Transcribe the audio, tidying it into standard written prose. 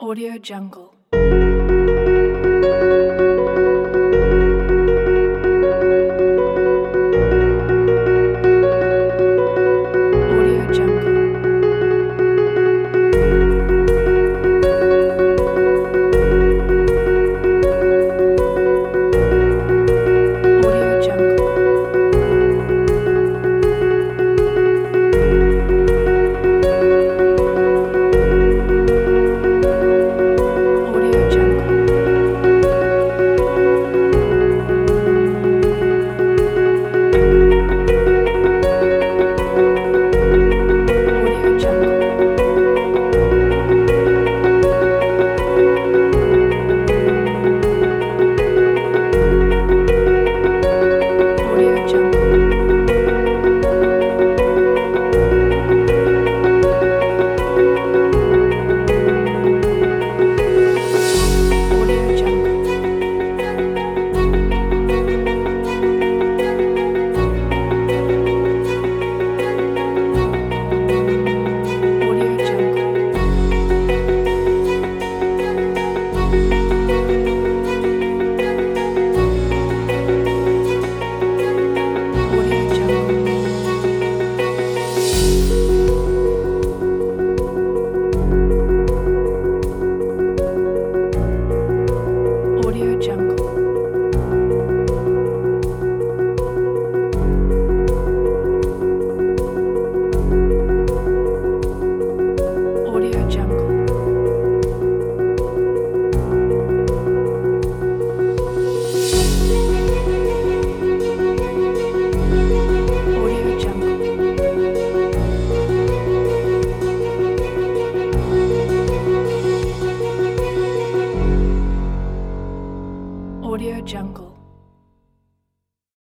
Audio Jungle. Audio Jungle. Audio Jungle. Audio Jungle. Audio Jungle. Audio Jungle. Audio Jungle. Audio Jungle. Audio Jungle. Audio Jungle. Audio Jungle. Audio Jungle. Audio Jungle.